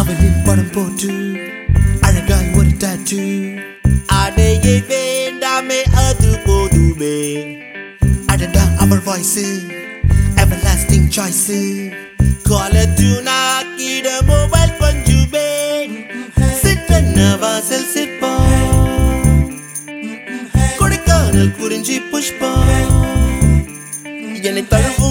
அவளின் படம் போட்டு அழகாய் ஒரு டாட்டூ. அடையே வேண்டாமே அது போதுமே. அடடா அவள் voice everlasting choice. Caller tune ஆக்கிட மொபைல் கொஞ்சுமே. சிற்றன்ன வாசல் சிற்பம், கொடைக்கானல் குறிஞ்சி புஷ்பம், என்னை தழுவும்